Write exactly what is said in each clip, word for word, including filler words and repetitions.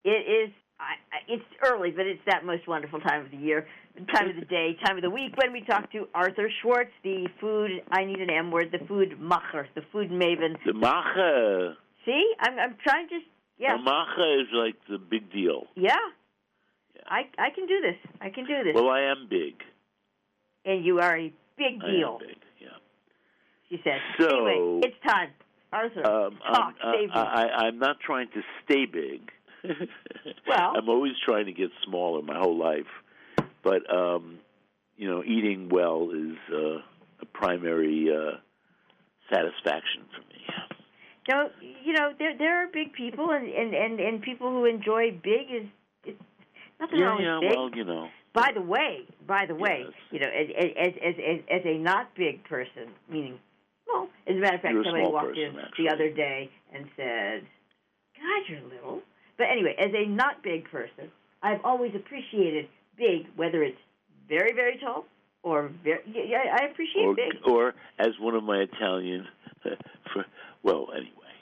It is. I, it's early, but it's that most wonderful time of the year, time of the day, time of the week when we talk to Arthur Schwartz, the food, I need an M word, the food macher, the food maven. The macher. See? I'm I'm trying to, yeah. The macher is like the big deal. Yeah. yeah. I I can do this. I can do this. Well, I am big. And you are a big deal. I am big, yeah. She said. So, anyway, it's time. Arthur, um, talk, um, save me. I, I, I'm not trying to stay big. Well, I'm always trying to get smaller my whole life, but um, you know, eating well is uh, a primary uh, satisfaction for me. So, you know, there there are big people, and, and, and, and people who enjoy big is, is nothing Yeah, wrong yeah. with big. Well, you know. By the way, by the way, Yes. you know, as as, as as as a not big person, meaning, well, as a matter of fact, You're a somebody small walked person, in actually. the other day and said, "God, you're little." But anyway, as a not big person, I've always appreciated big, whether it's very, very tall or very. Yeah, I appreciate Or, big. or as one of my Italian, for, well, anyway,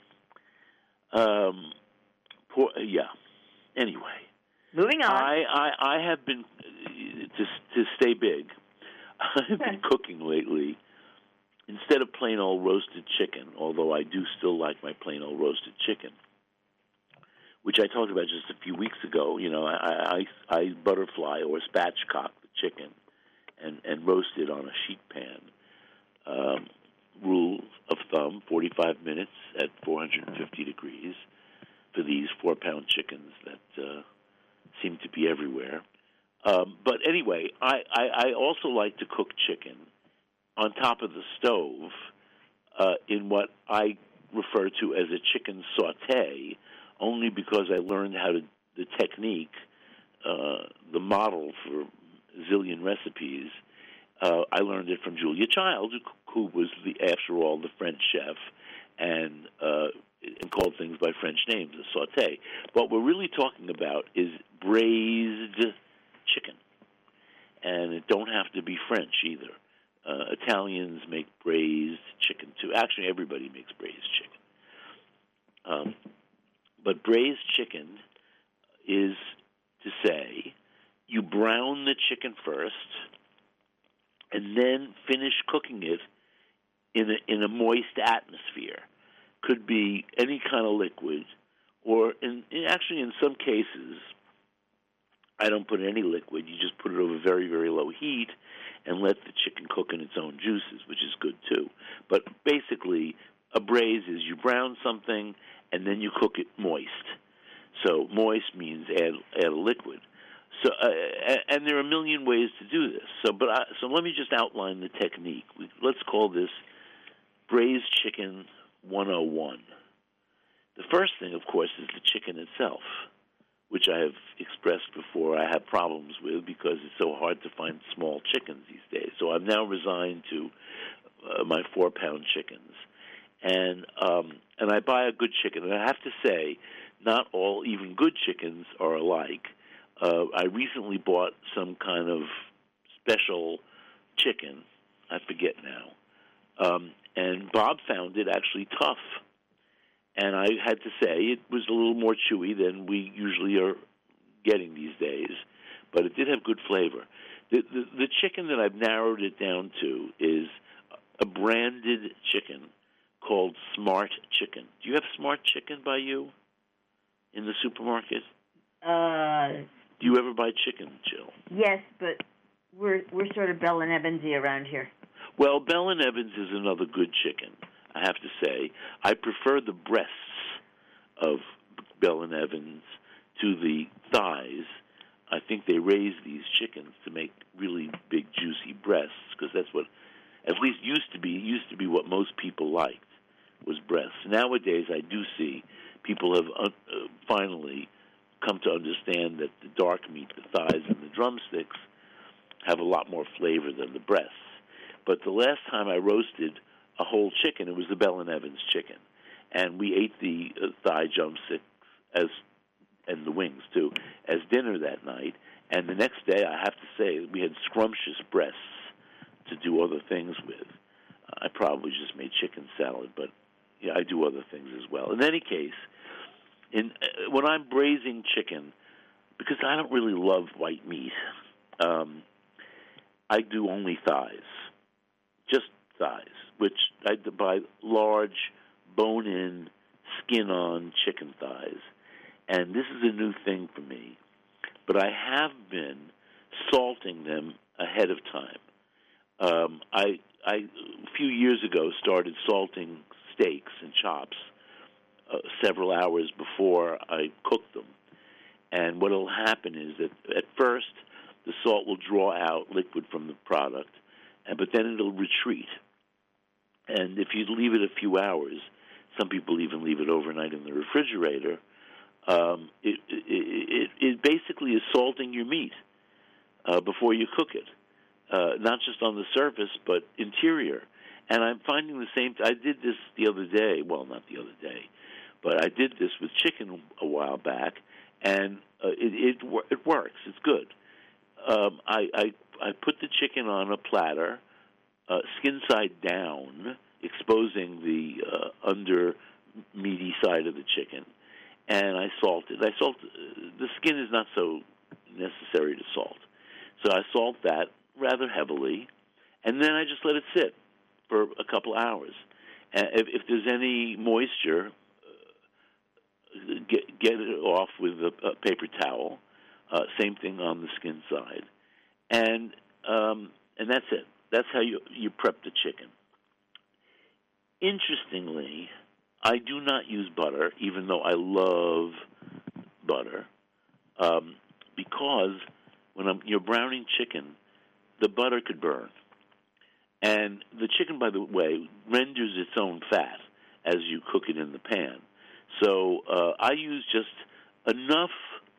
um, poor, yeah. Anyway, Moving on. I, I, I have been to to stay big. I've been cooking lately instead of plain old roasted chicken. Although I do still like my plain old roasted chicken, which I talked about just a few weeks ago. You know, I, I, I butterfly or spatchcock the chicken and, and roast it on a sheet pan. Um, rule of thumb, forty-five minutes at four hundred fifty degrees for these four-pound chickens that uh, seem to be everywhere. Um, but anyway, I, I, I also like to cook chicken on top of the stove uh, in what I refer to as a chicken sauté, only because I learned how to, the technique, uh, the model for a zillion recipes. Uh, I learned it from Julia Child, who, who was, the, after all, the French chef, and, uh, and called things by French names, a sauté. What we're really talking about is braised chicken, and it don't have to be French either. Uh, Italians make braised chicken, too. Actually, everybody makes braised chicken. Um, But braised chicken is to say you brown the chicken first and then finish cooking it in a, in a moist atmosphere. Could be any kind of liquid, or in, in actually in some cases, I don't put any liquid. You just put it over very, very low heat and let the chicken cook in its own juices, which is good too. But basically, a braise is you brown something and then you cook it moist. So moist means add add a liquid. So uh, and there are a million ways to do this. So but I, so let me just outline the technique. We, let's call this braised chicken one oh one. The first thing, of course, is the chicken itself, which I have expressed before I have problems with because it's so hard to find small chickens these days. So I'm now resigned to uh, my four-pound chickens. And um, and I buy a good chicken. And I have to say, not all even good chickens are alike. Uh, I recently bought some kind of special chicken. I forget now. Um, and Bob found it actually tough. And I had to say it was a little more chewy than we usually are getting these days. But it did have good flavor. The, the, the chicken that I've narrowed it down to is a branded chicken called Smart Chicken. Do you have Smart Chicken by you in the supermarket? Uh, Do you ever buy chicken, Jill? yes, but we're we're sort of Bell and Evansy around here. Well, Bell and Evans is another good chicken, I have to say. I prefer the breasts of Bell and Evans to the thighs. I think they raise these chickens to make really big, juicy breasts, because that's what, at least used to be, used to be what most people liked, was breasts. Nowadays, I do see people have uh, uh, finally come to understand that the dark meat, the thighs and the drumsticks, have a lot more flavor than the breasts. But the last time I roasted a whole chicken, it was the Bell and Evans chicken, and we ate the uh, thigh drumsticks as and the wings too as dinner that night. And the next day, I have to say, we had scrumptious breasts to do other things with. Uh, I probably just made chicken salad, but yeah, I do other things as well. In any case, in uh, when I'm braising chicken, because I don't really love white meat, um, I do only thighs, just thighs, which I buy large, bone-in, skin-on chicken thighs. And this is a new thing for me. But I have been salting them ahead of time. Um, I, I, a few years ago, started salting steaks and chops uh, several hours before I cook them. And what will happen is that at first the salt will draw out liquid from the product, and but then it'll retreat. And if you leave it a few hours, some people even leave it overnight in the refrigerator, um, it, it, it, it basically is salting your meat uh, before you cook it, uh, not just on the surface, but interior. And I'm finding the same – I did this the other day. Well, not the other day, but I did this with chicken a while back, and uh, it, it it works. It's good. Um, I, I I put the chicken on a platter, uh, skin side down, exposing the uh, under meaty side of the chicken, and I salt it. I salt the skin is not so necessary to salt, so I salt that rather heavily, and then I just let it sit for a couple hours. And if, if there's any moisture, uh, get get it off with a, a paper towel. Uh, same thing on the skin side, and um, and that's it. That's how you you prep the chicken. Interestingly, I do not use butter, even though I love butter, um, because when I'm, you're browning chicken, the butter could burn, and the chicken, by the way, renders its own fat as you cook it in the pan. So uh, I use just enough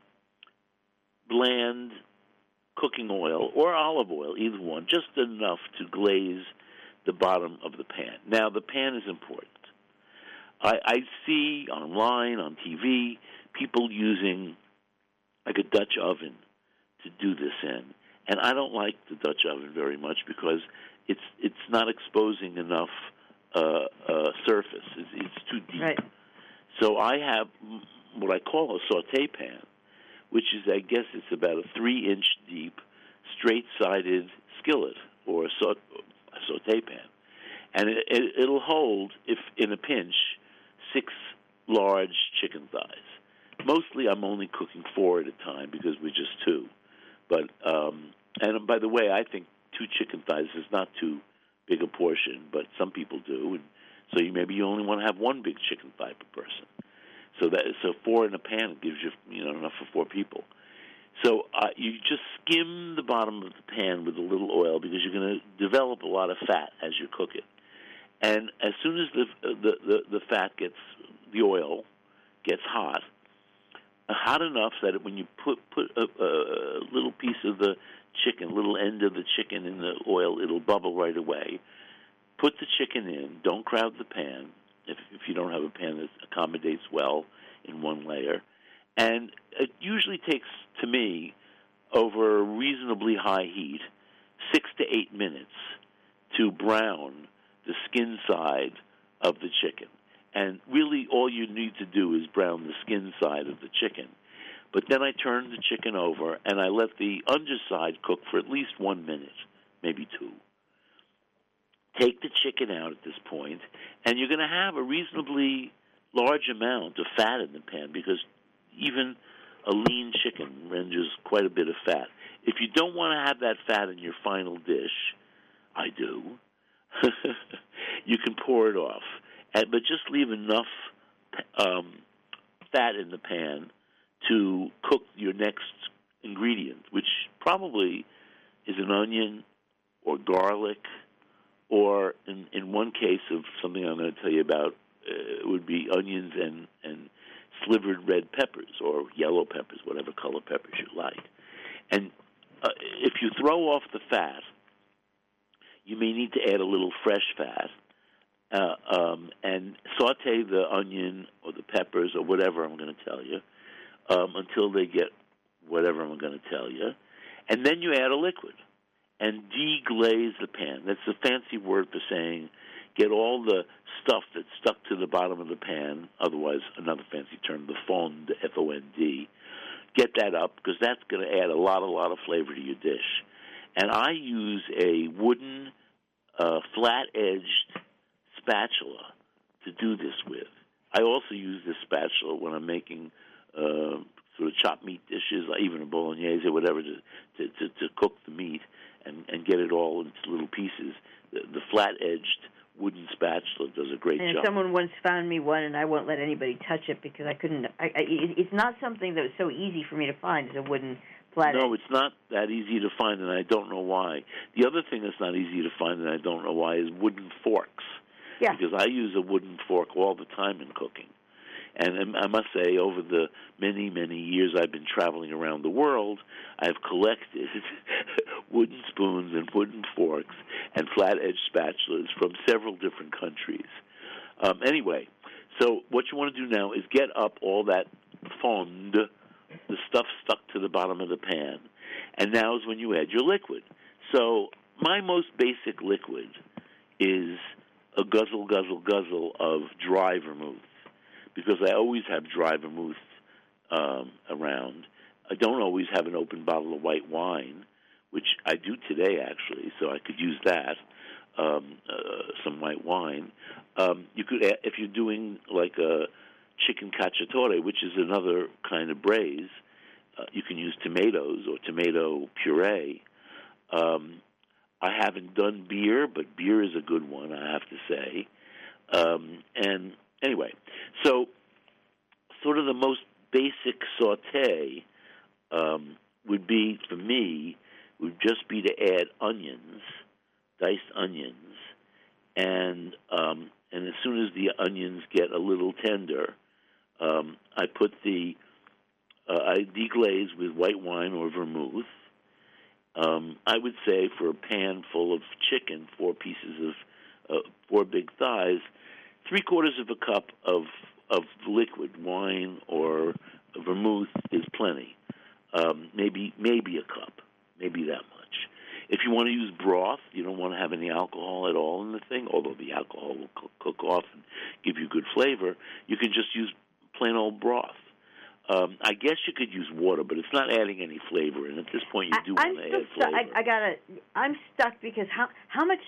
bland cooking oil or olive oil, either one, just enough to glaze the bottom of the pan. Now, the pan is important. I, I see online, on T V, people using like a Dutch oven to do this in, and I don't like the Dutch oven very much because it's it's not exposing enough uh, uh, surface. It's, it's too deep. Right. So I have what I call a saute pan, which is, I guess, it's about a three-inch deep, straight-sided skillet or a saute pan. And it, it, it'll hold, if in a pinch, six large chicken thighs. Mostly I'm only cooking four at a time because we're just two. But um, and by the way, I think two chicken thighs is not too big a portion, but some people do. And so you maybe you only want to have one big chicken thigh per person. So that so four in a pan gives you you know enough for four people. So uh, you just skim the bottom of the pan with a little oil because you're going to develop a lot of fat as you cook it. And as soon as the the, the, the fat gets the oil gets hot, hot enough that when you put put a, a little piece of the chicken, little end of the chicken in the oil, it'll bubble right away. Put the chicken in. Don't crowd the pan. If, if you don't have a pan that accommodates well in one layer. And it usually takes, to me, over reasonably high heat, six to eight minutes to brown the skin side of the chicken. And really all you need to do is brown the skin side of the chicken. But then I turn the chicken over and I let the underside cook for at least one minute, maybe two. Take the chicken out at this point, and you're going to have a reasonably large amount of fat in the pan because even a lean chicken renders quite a bit of fat. If you don't want to have that fat in your final dish, I do, you can pour it off. And, but just leave enough um, fat in the pan to cook your next ingredient, which probably is an onion or garlic, or in, in one case of something I'm going to tell you about, uh, it would be onions and, and slivered red peppers or yellow peppers, whatever color peppers you like. And uh, if you throw off the fat, you may need to add a little fresh fat uh, um, and saute the onion or the peppers or whatever I'm going to tell you um, until they get whatever I'm going to tell you. And then you add a liquid and deglaze the pan. That's a fancy word for saying get all the stuff that's stuck to the bottom of the pan, otherwise another fancy term, the fond, F O N D. Get that up, because that's going to add a lot, a lot of flavor to your dish. And I use a wooden, uh, flat-edged spatula to do this with. I also use this spatula when I'm making uh, sort of chopped meat dishes, even a bolognese or whatever, to, to, to, to cook the meat and, and get it all into little pieces. The, the flat-edged wooden spatula does a great and job. Someone once found me one, and I won't let anybody touch it because I couldn't. I, I, it's not something that was so easy for me to find as a wooden flat. No, it's not that easy to find, and I don't know why. The other thing that's not easy to find, and I don't know why, is wooden forks. Yeah. Because I use a wooden fork all the time in cooking. And I must say, over the many, many years I've been traveling around the world, I've collected wooden spoons and wooden forks and flat-edged spatulas from several different countries. Um, anyway, so what you want to do now is get up all that fond, the stuff stuck to the bottom of the pan, and now is when you add your liquid. So my most basic liquid is a guzzle, guzzle, guzzle of dry vermouth, because I always have dry vermouth um, around. I don't always have an open bottle of white wine, which I do today, actually, so I could use that, um, uh, some white wine. Um, you could, add, if you're doing like a chicken cacciatore, which is another kind of braise, uh, you can use tomatoes or tomato puree. Um, I haven't done beer, but beer is a good one, I have to say. Um, and anyway, so sort of the most basic saute um, would be, for me, would just be to add onions, diced onions, and um, and as soon as the onions get a little tender, um, I put the, uh, I deglaze with white wine or vermouth. Um, I would say for a pan full of chicken, four pieces of, uh, four big thighs, three quarters of a cup of of liquid wine or vermouth is plenty. Um, maybe maybe a cup, maybe that much. If you want to use broth, you don't want to have any alcohol at all in the thing, although the alcohol will cook, cook off and give you good flavor. You can just use plain old broth. Um, I guess you could use water, but it's not adding any flavor. And at this point, you do I, want to add stu- flavor. I, I gotta. I'm stuck because how how much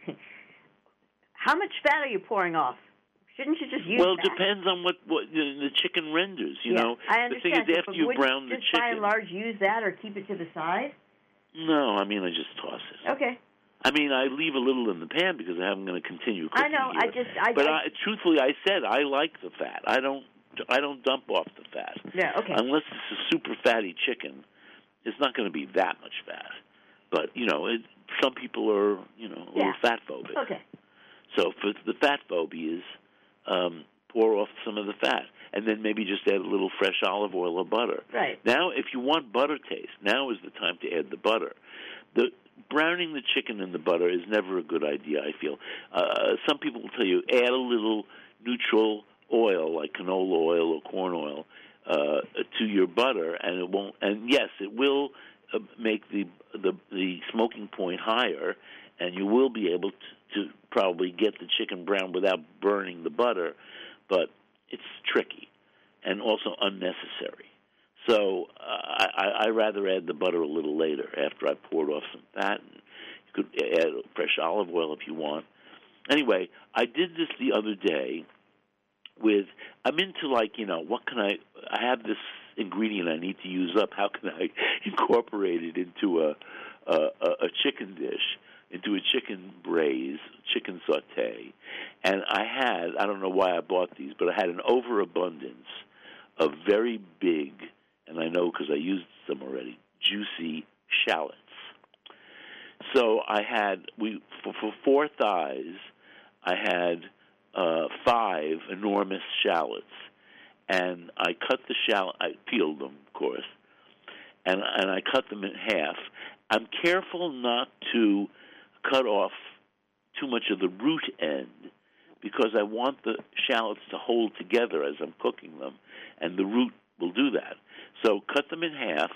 how much fat are you pouring off? Shouldn't you just use Well, it fat? depends on what, what the, the chicken renders. You yeah, know, I the thing understand. is So, after but you wouldn't brown the just chicken. by and large use that or keep it to the side? No, I mean I just toss it. Okay. I mean I leave a little in the pan because I'm going to continue cooking I know. here. I just. I, But I, I, truthfully, I said I like the fat. I don't. I don't dump off the fat. Yeah. Okay. Unless it's a super fatty chicken, it's not going to be that much fat. But you know, it, some people are you know a yeah. little fat phobic. Okay. So for the fat phobias, um, pour off some of the fat, and then maybe just add a little fresh olive oil or butter. Right. Now, if you want butter taste, now is the time to add the butter. The browning the chicken in the butter is never a good idea, I feel. Uh, some people will tell you add a little neutral oil, like canola oil or corn oil, uh, to your butter, and it won't. And yes, it will uh, make the, the the smoking point higher, and you will be able to, to probably get the chicken brown without burning the butter, but it's tricky and also unnecessary. So uh, I, I rather add the butter a little later after I poured off some fat. And you could add fresh olive oil if you want. Anyway, I did this the other day with, I'm into like, you know, what can I, I have this ingredient I need to use up. How can I incorporate it into a, a, a chicken dish, into a chicken braise, chicken saute? And I had, I don't know why I bought these, but I had an overabundance of very big, and I know because I used some already, juicy shallots. So I had, we for, for four thighs, I had uh, five enormous shallots. And I cut the shallot, I peeled them, of course, and, and I cut them in half. I'm careful not to cut off too much of the root end because I want the shallots to hold together as I'm cooking them, and the root will do that. So cut them in half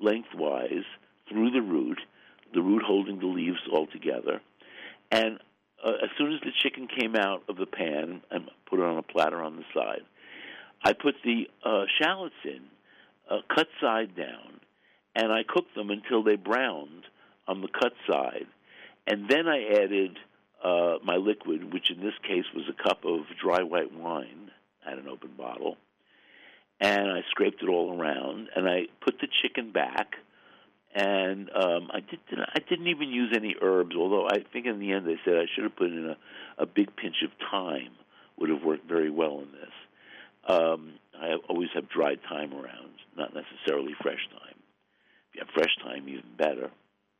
lengthwise through the root, the root holding the leaves all together. And uh, as soon as the chicken came out of the pan and put it on a platter on the side, I put the uh, shallots in, uh, cut side down, and I cooked them until they browned on the cut side. And then I added uh, my liquid, which in this case was a cup of dry white wine. I had an open bottle. And I scraped it all around, and I put the chicken back. And um, I, did, I didn't even use any herbs, although I think in the end they said I should have put in a, a big pinch of thyme. Would have worked very well in this. Um, I always have dried thyme around, not necessarily fresh thyme. If you have fresh thyme, even better.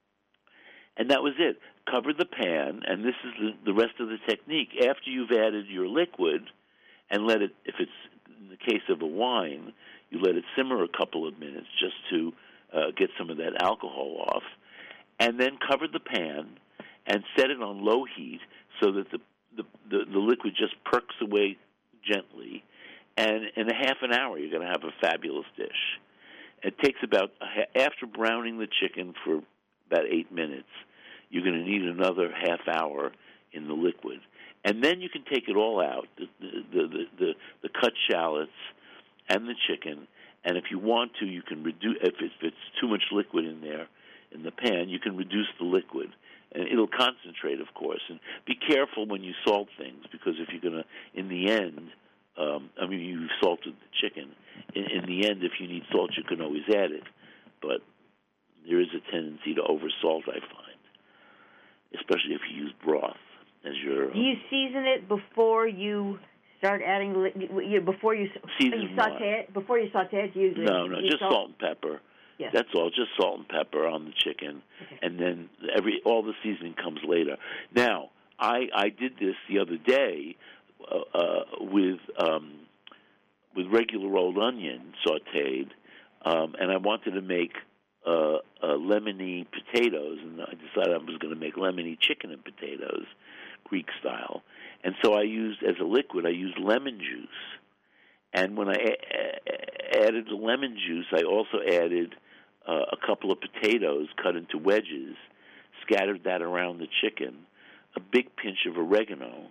And that was it. Cover the pan, and this is the, the rest of the technique. After you've added your liquid, and let it, if it's in the case of a wine, you let it simmer a couple of minutes just to uh, get some of that alcohol off, and then cover the pan and set it on low heat so that the, the, the, the liquid just perks away gently. And in a half an hour, you're going to have a fabulous dish. It takes about, after browning the chicken for about eight minutes, you're going to need another half hour in the liquid. And then you can take it all out, the the, the, the, the cut shallots and the chicken. And if you want to, you can reduce, if it's, if it's too much liquid in there in the pan, you can reduce the liquid. And it'll concentrate, of course. And be careful when you salt things, because if you're going to, in the end, Um, I mean, you've salted the chicken. In, in the end, if you need salt, you can always add it. But there is a tendency to oversalt, I find, especially if you use broth as your. Do you season it before you start adding? You, before you, season you saute what? it before you saute it. You no, no, you just salt? salt and pepper. Yes. That's all. Just salt and pepper on the chicken, okay. And then every all the seasoning comes later. Now, I I did this the other day. Uh, uh, with um, with regular old onion sautéed, um, and I wanted to make uh, uh, lemony potatoes, and I decided I was going to make lemony chicken and potatoes, Greek style. And so I used, as a liquid, I used lemon juice. And when I a- added the lemon juice, I also added uh, a couple of potatoes cut into wedges, scattered that around the chicken, a big pinch of oregano.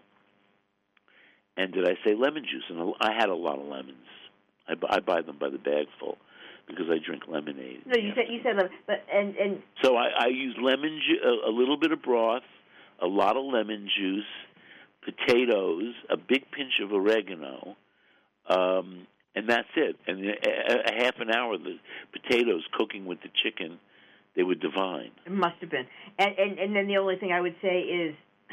And did I say lemon juice? And I had a lot of lemons. I, I buy them by the bagful because I drink lemonade. No, you said you said lemon, but and and. So I, I use lemon ju- a, a little bit of broth, a lot of lemon juice, potatoes, a big pinch of oregano, um, and that's it. And a, a half an hour, the potatoes cooking with the chicken, they were divine. It must have been. And and and then the only thing I would say is.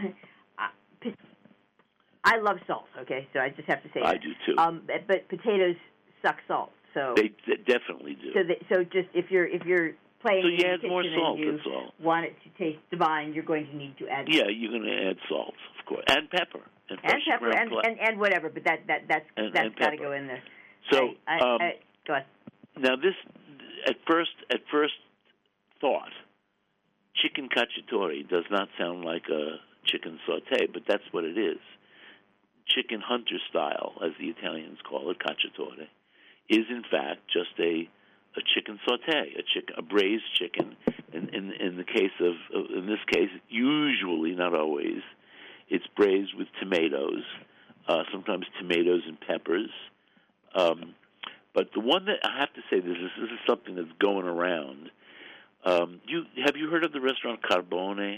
I love salt, okay, so I just have to say I that. do, too. Um, but potatoes suck salt, so... They, they definitely do. So they, so just if you're if you're playing so you in add the more kitchen salt, and you that's all. want it to taste divine, you're going to need to add... Yeah, you're going to add salt, of course, and pepper. And, And pepper and, and, and whatever, but that, that that's and, that's and got to pepper. go in there. So, I, I, um, I, go ahead. now this, at first, at first thought, chicken cacciatore does not sound like a chicken sauté, but that's what it is. Chicken hunter style, as the Italians call it, cacciatore, is in fact just a a chicken sauté, a chicken, a braised chicken. In in, in the case of, in this case, usually, not always, it's braised with tomatoes, uh, sometimes tomatoes and peppers. Um, but the one that I have to say, this is this is something that's going around. Um, you have you heard of the restaurant Carbone?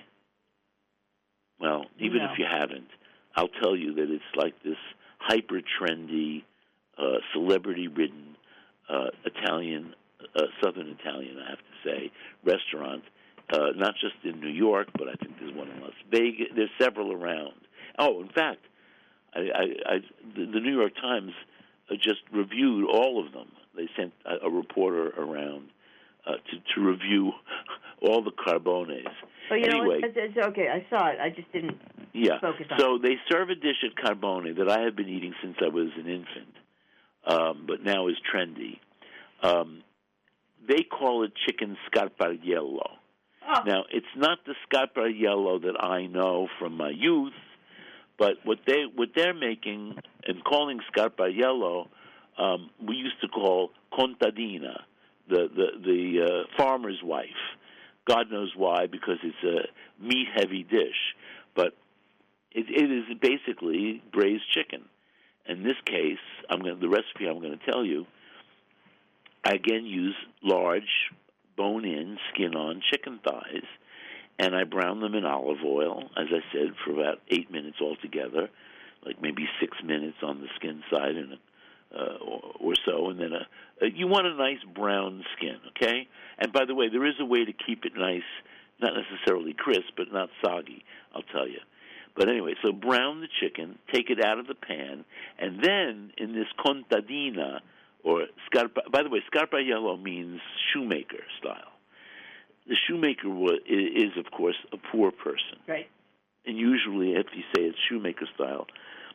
Well, even No. if you haven't, I'll tell you that it's like this hyper-trendy, uh, celebrity-ridden uh, Italian, uh, Southern Italian, I have to say, restaurant, uh, not just in New York, but I think there's one in Las Vegas. There's several around. Oh, in fact, I, I, I, the, the New York Times uh, just reviewed all of them. They sent a, a reporter around uh, to, to review all the Carbones. Well, you anyway, know, it's, it's okay. I saw it. I just didn't yeah. focus on So it. they serve a dish at Carbone that I have been eating since I was an infant, um, but now is trendy. Um, they call it chicken scarpariello. Oh. Now, it's not the scarpariello that I know from my youth, but what they what they're making and calling scarpariello, um, we used to call contadina, the the the uh, farmer's wife. God knows why, because it's a meat-heavy dish. But It, it is basically braised chicken. In this case, I'm going the recipe I'm going to tell you. I again use large, bone-in, skin-on chicken thighs, and I brown them in olive oil, as I said, for about eight minutes altogether, like maybe six minutes on the skin side and uh, or, or so, and then a, a, you want a nice brown skin, okay? And by the way, there is a way to keep it nice, not necessarily crisp, but not soggy, I'll tell you. But anyway, so brown the chicken, take it out of the pan, and then in this contadina, or scarpa, by the way, scarpaiello means shoemaker style. The shoemaker was, is, of course, a poor person. Right. And usually, if you say it's shoemaker style,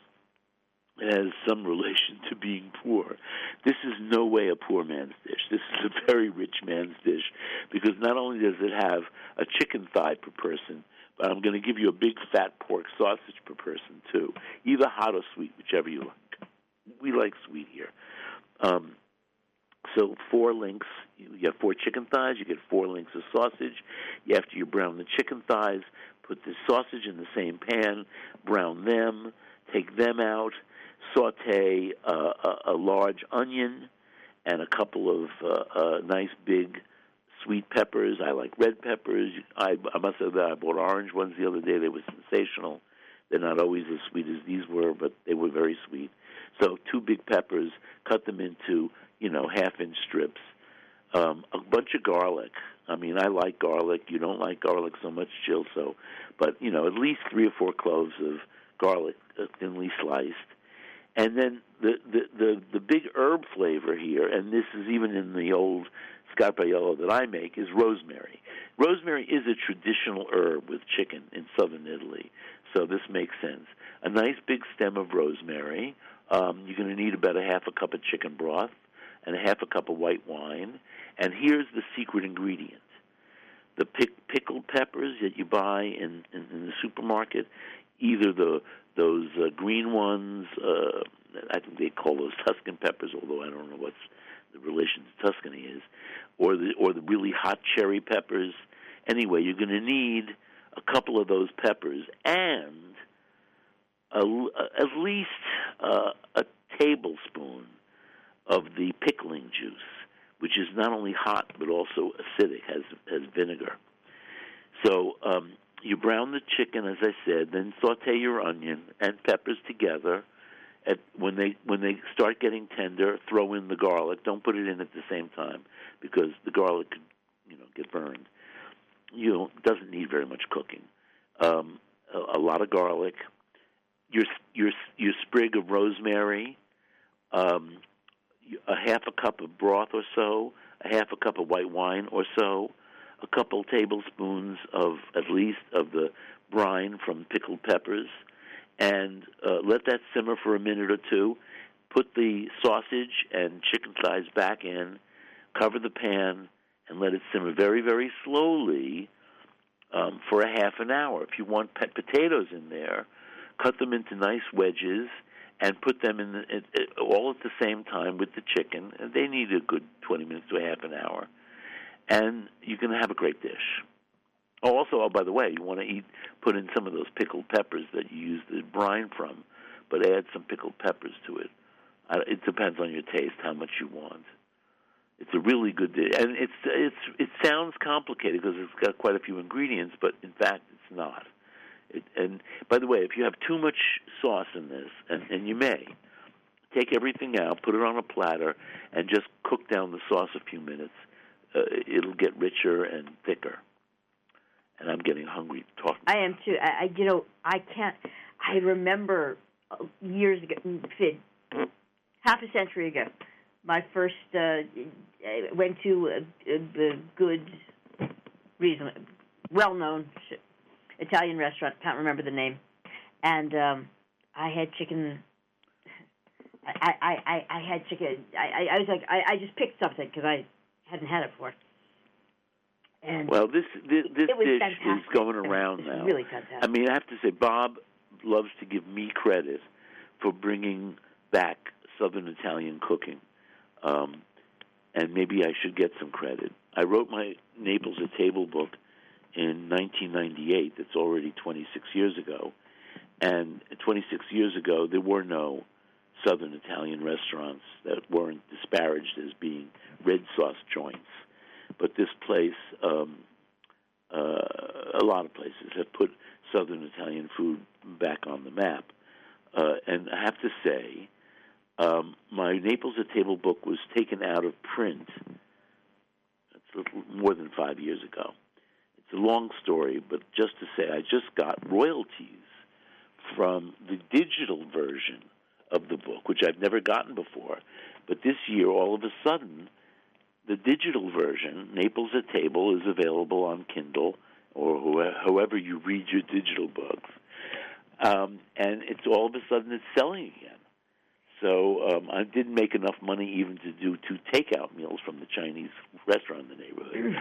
it has some relation to being poor. This is no way a poor man's dish. This is a very rich man's dish, because not only does it have a chicken thigh per person, but I'm going to give you a big fat pork sausage per person, too, either hot or sweet, whichever you like. We like sweet here. Um, so four links, you have four chicken thighs, you get four links of sausage. After you brown the chicken thighs, put the sausage in the same pan, brown them, take them out, saute uh, a, a large onion and a couple of uh, uh, nice big sweet peppers. I like red peppers. I, I must say that I bought orange ones the other day. They were sensational. They're not always as sweet as these were, but they were very sweet. So two big peppers, cut them into, you know, half-inch strips. Um, a bunch of garlic. I mean, I like garlic. You don't like garlic so much, Jill, so, but, you know, at least three or four cloves of garlic uh, thinly sliced. And then the, the, the, the big herb flavor here, and this is even in the old scarpaiello that I make, is rosemary. Rosemary is a traditional herb with chicken in southern Italy, so this makes sense. A nice big stem of rosemary. Um, you're going to need about a half a cup of chicken broth and a half a cup of white wine. And here's the secret ingredient. The pick, pickled peppers that you buy in, in, in the supermarket, either the those uh, green ones, uh, I think they call those Tuscan peppers, although I don't know what's the relation to Tuscany is, or the or the really hot cherry peppers. Anyway, you're going to need a couple of those peppers and a, a, at least uh, a tablespoon of the pickling juice, which is not only hot but also acidic, has has vinegar. So um, you brown the chicken, as I said, then saute your onion and peppers together. At, when they when they start getting tender, throw in the garlic. Don't put it in at the same time because the garlic could, you know, get burned. You know, it doesn't need very much cooking. Um, a, a lot of garlic. Your your your sprig of rosemary. Um, a half a cup of broth or so, a half a cup of white wine or so, a couple tablespoons of at least of the brine from pickled peppers, and uh, let that simmer for a minute or two. Put the sausage and chicken thighs back in, cover the pan, and let it simmer very, very slowly um, for a half an hour. If you want pet potatoes in there, cut them into nice wedges and put them in, the, in, in all at the same time with the chicken. And they need a good twenty minutes to a half an hour. And you can have a great dish. Oh, also, oh, by the way, you want to eat, put in some of those pickled peppers that you use the brine from, but add some pickled peppers to it. Uh, it depends on your taste, how much you want. It's a really good dish. And it's it's it sounds complicated because it's got quite a few ingredients, but in fact, it's not. It, and by the way, if you have too much sauce in this, and, and you may, take everything out, put it on a platter, and just cook down the sauce a few minutes. Uh, it'll get richer and thicker. And I'm getting hungry talking. I am too. I, I you know, I can't. I remember years ago, half a century ago, my first uh, went to a, a, a good, reason, well-known Italian restaurant. Can't remember the name, and um, I had chicken. I I, I, I had chicken. I, I was like I, I just picked something because I hadn't had it before. And well, this this, this dish fantastic. is going around it's now. Really fantastic. I mean, I have to say, Bob loves to give me credit for bringing back Southern Italian cooking, um, and maybe I should get some credit. I wrote my Naples at Table book in nineteen ninety-eight. That's already twenty-six years ago, And twenty-six years ago, there were no Southern Italian restaurants that weren't disparaged as being red sauce joints. But this place, um, uh, a lot of places have put Southern Italian food back on the map. Uh, and I have to say, um, my Naples at Table book was taken out of print it's a little more than five years ago. It's a long story, but just to say, I just got royalties from the digital version of the book, which I've never gotten before. But this year, all of a sudden, the digital version, Naples at Table, is available on Kindle or however you read your digital books. Um, and it's all of a sudden it's selling again. So um, I didn't make enough money even to do two takeout meals from the Chinese restaurant in the neighborhood.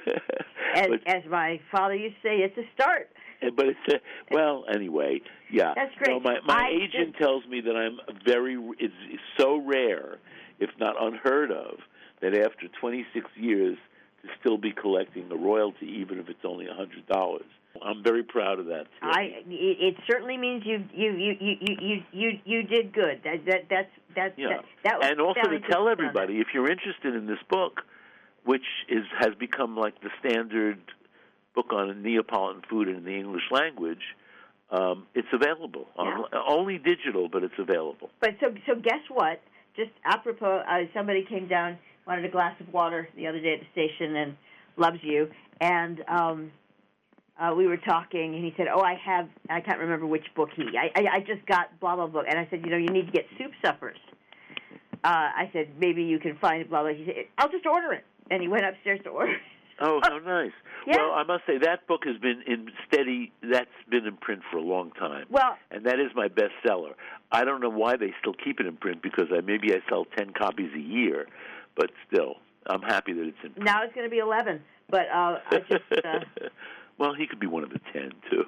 as, but, as my father used to say, it's a start. But it's a, well, anyway, yeah. That's great. No, my my I agent just, tells me that I'm very. It's, it's so rare, if not unheard of, that after twenty-six years to still be collecting a royalty, even if it's only a hundred dollars. I'm very proud of that. Too. I it, it certainly means you you you you you you you did good. That that that's that's yeah. that, that was and also to tell everybody, if you're interested in this book, which is has become like the standard book on Neapolitan food in the English language, um, it's available. Yeah. On, only digital, but it's available. But so so guess what? Just apropos, uh, somebody came down, wanted a glass of water the other day at the station, and loves you, and um, uh, we were talking, and he said, "Oh, I have, I can't remember which book he, I, I, I just got blah blah blah," and I said, "You know, you need to get Soup Suppers." Uh, I said, "Maybe you can find blah blah." He said, "I'll just order it," and he went upstairs to order it. Oh, how nice. Yeah. Well, I must say, that book has been in steady, that's been in print for a long time. Well, and that is my bestseller. I don't know why they still keep it in print, because I, maybe I sell ten copies a year, but still, I'm happy that it's in print. Now it's going to be eleven, but uh, I just... Uh, well, he could be one of the ten, too.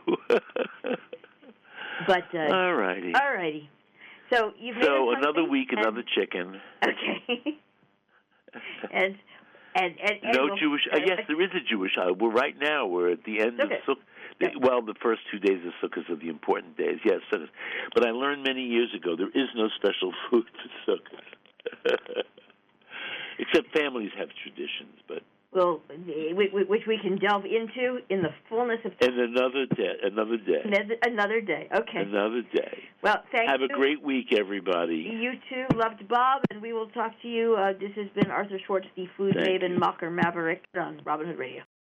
but, uh... All righty. All righty. So, you've made So, us another week, and, another chicken. Okay. and... And, and, and no we'll, Jewish. Uh, yes, there is a Jewish holiday. Well, right now we're at the end okay. of Sukkot. The, well, the first two days of Sukkot are the important days. Yes, Sukkot. But I learned many years ago there is no special food for Sukkot, except families have traditions. But well, which we can delve into in the fullness of time. And another day. Another day. Another day. Okay. Another day. Well, thank have you. Have a great week, everybody. You too. Loved Bob, and we will talk to you. Uh, this has been Arthur Schwartz, the food thank maven, you. mocker, maverick on Robin Hood Radio.